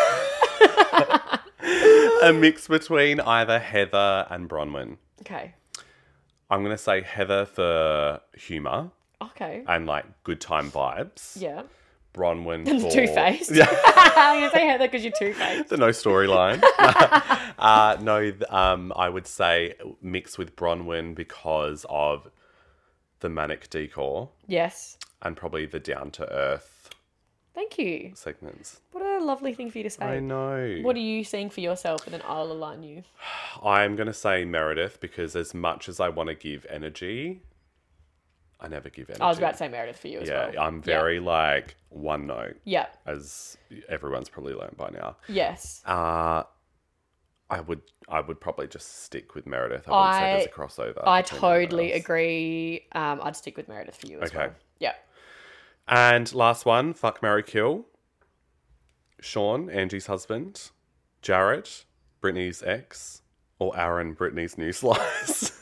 A mix between either Heather and Bronwyn. Okay. I'm gonna say Heather for humour Okay. and like good time vibes. Yeah. Bronwyn And for Two-Faced. Yeah. I'm going to say Heather because you're two-faced. The no storyline. uh, no, th- um, I would say mix with Bronwyn because of the manic decor Yes. and probably the down to earth Thank you. segments. What a lovely thing for you to say. I know. What are you seeing for yourself and then I'll align you? I'm going to say Meredith because as much as I want to give energy, I never give energy. I was about to say Meredith for you as Yeah, well. I'm very like one note, Yeah. as everyone's probably learned by now. Yes. Uh, I would I would probably just stick with Meredith. I wouldn't say there's a crossover. I between anyone totally else. agree. Um, I'd stick with Meredith for you as Okay. well. Yeah. And last one, fuck, marry, kill. Sean, Angie's husband. Jared, Brittany's ex. Or Aaron, Brittany's new slice.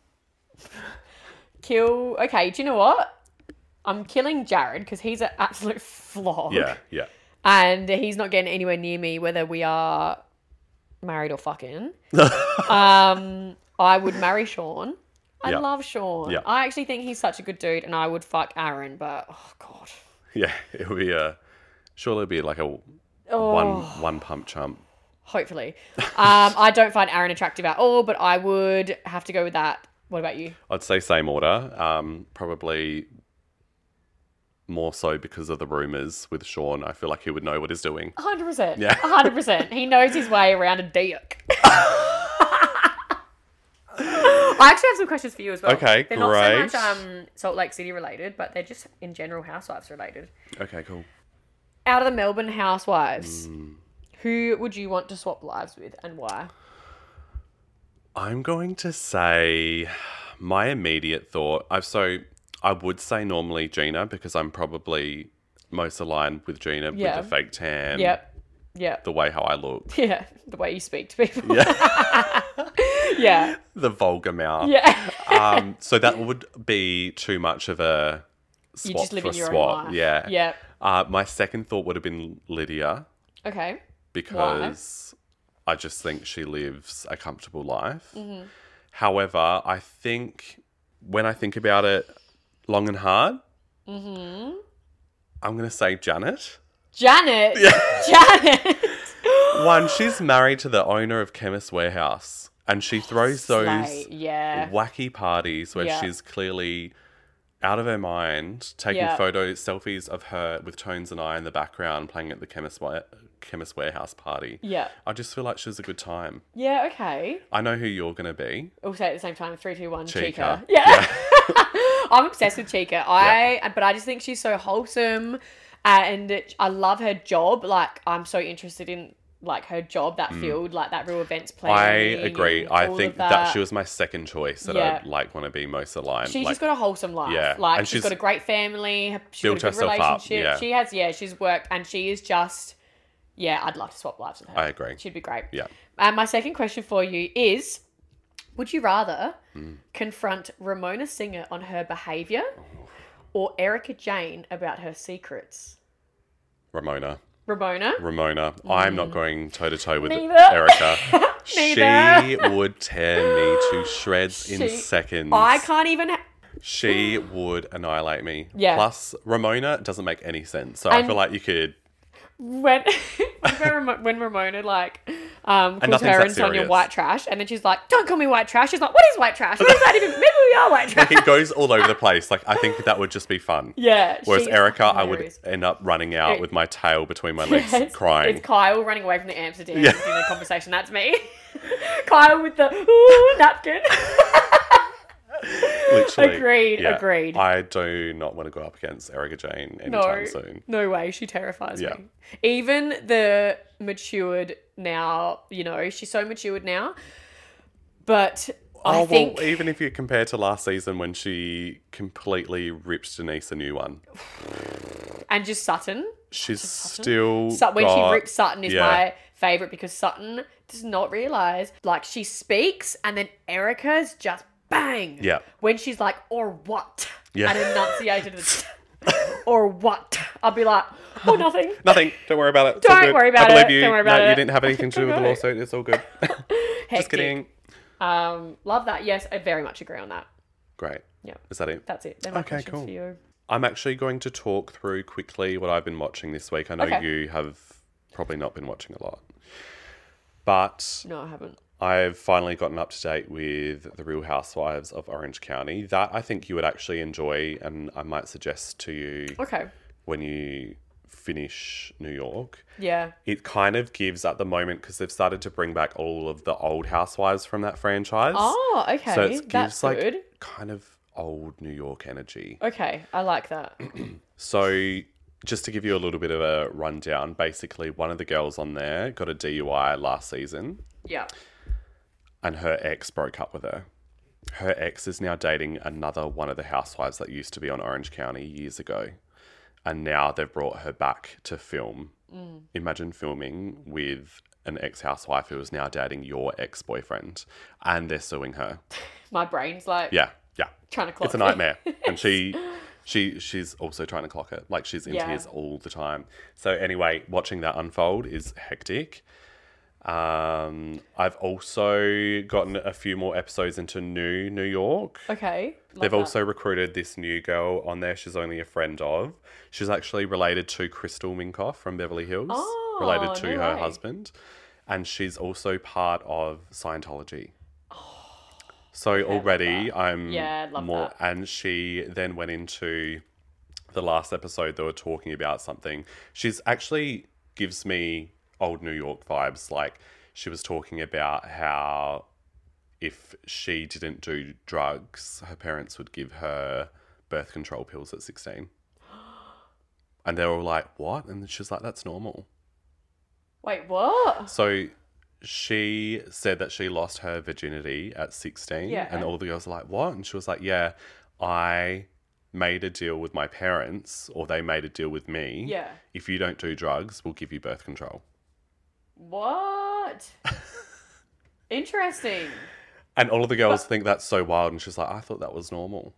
Kill. Okay, do you know what? I'm killing Jared because he's an absolute flog. yeah, yeah. And he's not getting anywhere near me, whether we are married or fucking. um, I would marry Sean. I Yeah. love Sean. Yeah. I actually think he's such a good dude, and I would fuck Aaron, but oh god. Yeah, it would be a... Surely it'd be like a Oh. one one pump chump. Hopefully. Um, I don't find Aaron attractive at all, but I would have to go with that. What about you? I'd say same order. Um, probably more so because of the rumours with Sean. I feel like he would know what he's doing. one hundred percent. Yeah. one hundred percent. He knows his way around a dick. I actually have some questions for you as well. Okay, they're great. not so much um, Salt Lake City related, but they're just in general Housewives related. Okay, cool. Out of the Melbourne Housewives, Mm. who would you want to swap lives with and why? I'm going to say my immediate thought. I've so I would say normally Gina because I'm probably most aligned with Gina Yeah. with the fake tan. Yep. Yep. The way how I look. Yeah. The way you speak to people. Yeah. Yeah. The vulgar mouth. Yeah. um, so that would be too much of a swap You just live for in your swap. own life. Yeah. Yeah. Uh, my second thought would have been Lydia Okay. because I just think she lives a comfortable life. Mm-hmm. However, I think when I think about it long and hard, Mm-hmm. I'm going to say Janet. Janet. Janet. One, she's married to the owner of Chemist Warehouse and she throws those Slay. Yeah. wacky parties where Yeah. she's clearly out of her mind, taking Yeah. photos, selfies of her with Tones and I in the background playing at the Chemist, Wa- Chemist Warehouse party. Yeah. I just feel like she was a good time. Yeah. Okay. I know who you're going to be. We'll say it at the same time. Three, two, one. Chica. Chica. Yeah. I'm obsessed with Chica. I, but I just think she's so wholesome, and it, I love her job. Like, I'm so interested in like her job, that field, like that real events Mm. I planning. agree. and I all think of that. that she was my second choice that Yeah. I like want to be most aligned. She's like, just got a wholesome life. Yeah, Like, and she's she's got a great family. She's built got a good herself up, relationship. yeah. She has, yeah, she's worked, and she is just, yeah, I'd love to swap lives with her. I agree. She'd be great. Yeah. And my second question for you is, would you rather Mm. confront Ramona Singer on her behaviour or Erica Jane about her secrets? Ramona. Ramona? Ramona. I'm not going toe to toe with Neither. Erica. Neither. She would tear me to shreds in She- seconds. I can't even... Ha- She would annihilate me. Yeah. Plus, Ramona doesn't make any sense. So I And- feel like you could. when when, Ramo- when Ramona like um calls nothing's her that and Sonia serious. white trash, and then she's like, "Don't call me white trash." She's like, "What is white trash? What is that even? Maybe we are white trash." Like, it goes all over the place. Like, I think that would just be fun. Yeah. Whereas she's Erica, I would hilarious. end up running out It- with my tail between my legs, Yes, crying. It's Kyle running away from the Amsterdam Yeah. dinner conversation. That's me. Kyle with the ooh, napkin. Literally. Agreed, Yeah. agreed. I do not want to go up against Erica Jane anytime No, soon. no way. She terrifies Yeah. me. Even the matured now, you know, she's so matured now. But I Oh, think well, even if you compare to last season when she completely ripped Denise a new one, and just Sutton. she's still. Su- when got- she rips Sutton is yeah. my favourite because Sutton does not realise, like, she speaks and then Erica's just bang. Yeah. When she's like, or what? Yeah. And enunciated it. Or what? I'll be like, oh, nothing. Nothing. Don't worry about it. It's all Don't good. worry about I believe it. you. Don't worry about no, it. you didn't have anything to do with the No. lawsuit. It's all good. Just Hectic. kidding. Um, love that. Yes, I very much agree on that. Great. Yeah. Is that it? That's it. They're my Okay, questions cool. for you. I'm actually going to talk through quickly what I've been watching this week. I know Okay. you have probably not been watching a lot. But No, I haven't. I've finally gotten up to date with The Real Housewives of Orange County. That I think you would actually enjoy, and I might suggest to you Okay. when you finish New York. Yeah. It kind of gives at the moment, because they've started to bring back all of the old housewives from that franchise. Oh, okay. So it gives That's like good. kind of old New York energy. Okay, I like that. So just to give you a little bit of a rundown, basically one of the girls on there got a D U I last season Yeah. and her ex broke up with her. Her ex is now dating another one of the housewives that used to be on Orange County years ago. And now they've brought her back to film. Mm. Imagine filming with an ex-housewife who is now dating your ex-boyfriend and they're suing her. My brain's like Yeah, yeah. trying to clock It's a me. nightmare. And she she she's also trying to clock it. Like, she's in Yeah. tears all the time. So anyway, watching that unfold is hectic. Um, I've also gotten a few more episodes into New New York. Okay. love They've that. also recruited this new girl on there. She's only a friend of. She's actually related to Crystal Minkoff from Beverly Hills. Oh, related to no her way. husband. And she's also part of Scientology. So already I'm Yeah, love more, that. and she then went into the last episode. They were talking about something. She's actually gives me old New York vibes. Like, she was talking about how if she didn't do drugs, her parents would give her birth control pills at sixteen. And they were like, what? And she's like, that's normal. Wait, what? So she said that she lost her virginity at sixteen. Yeah. And all the girls were like, what? And she was like, yeah, I made a deal with my parents, or they made a deal with me. Yeah. If you don't do drugs, we'll give you birth control. What? Interesting. And all of the girls but, think that's so wild. And she's like, I thought that was normal.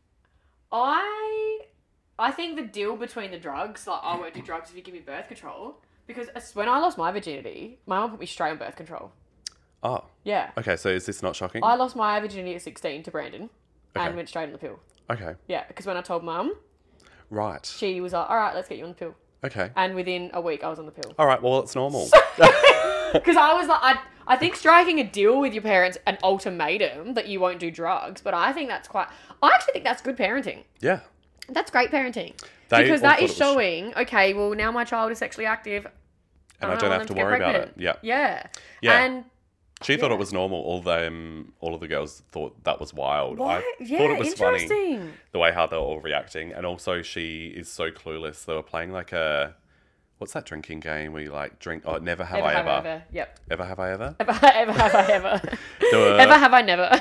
I I think the deal between the drugs, like, I won't do drugs if you give me birth control. Because when I lost my virginity, my mum put me straight on birth control. Oh. Yeah. Okay, so is this not shocking? I lost my virginity at sixteen to Brandon okay. and went straight on the pill. Okay. Yeah, because when I told mum, right, she was like, all right, let's get you on the pill. Okay. And within a week, I was on the pill. All right, well, it's normal. Because I was like, I, I think striking a deal with your parents, an ultimatum that you won't do drugs, but I think that's quite, I actually think that's good parenting. Yeah. That's great parenting. They because that is was... showing, okay, well, now my child is sexually active. And I don't, I don't have to, to worry about it. Yeah. Yeah. Yeah. And she yeah. thought it was normal. All them, all of the girls thought that was wild. What? I yeah, thought it was interesting. funny the way how they were all reacting. And also she is so clueless. They were playing like a, what's that drinking game where you like drink, oh, never have ever I have ever. ever. Yep. Ever have I ever? Ever, ever have I ever. were, ever have I never.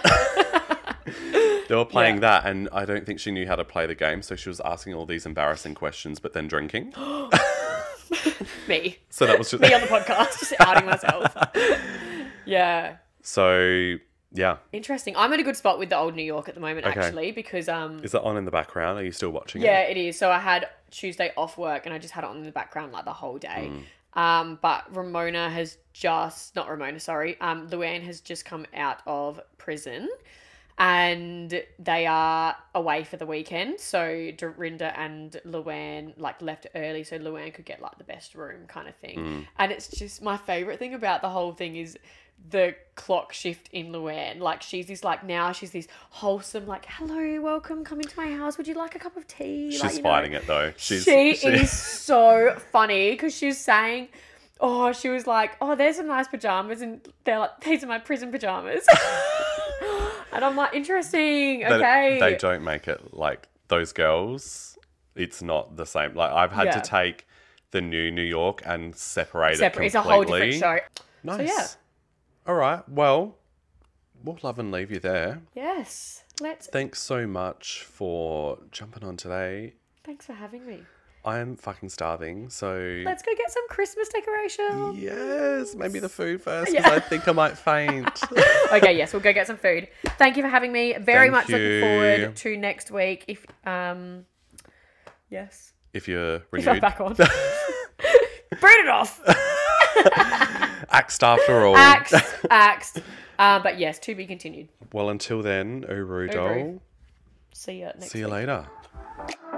They were playing yeah. that, and I don't think she knew how to play the game, so she was asking all these embarrassing questions, but then drinking. Me. So that was just... Me on the podcast, just outing myself. Yeah. So, yeah. Interesting. I'm at a good spot with the old New York at the moment, okay. actually, because... um. Is it on in the background? Are you still watching yeah, it? Yeah, it is. So I had Tuesday off work, and I just had it on in the background, like, the whole day. Mm. Um, but Ramona has just... Not Ramona, sorry. Um, Luann has just come out of prison. And they are away for the weekend. So Dorinda and Luann like left early so Luann could get like the best room kind of thing. Mm. And it's just my favourite thing about the whole thing is the clock shift in Luann. Like she's this like now she's this wholesome like, hello, welcome, come into my house. Would you like a cup of tea? She's like, you know, fighting it though. She's, she, she is so funny because she's saying... Oh, she was like, oh, there's some nice pajamas. And they're like, these are my prison pajamas. And I'm like, interesting. Okay. They, they don't make it like those girls. It's not the same. Like I've had yeah. to take the new New York and separate Separate. it completely. It's a whole different show. Nice. So, yeah. All right. Well, we'll love and leave you there. Yes. Let's. Thanks so much for jumping on today. Thanks for having me. I am fucking starving, so... Let's go get some Christmas decorations. Yes, maybe the food first, because yeah. I think I might faint. Okay, yes, we'll go get some food. Thank you for having me. Very Thank much you. looking forward to next week. If, um... Yes. If you're renewed. If I'm back on. Burn it off. Axed after all. Axed, axed. Uh, but yes, to be continued. Well, until then, Uru doll. See you next See you week. later.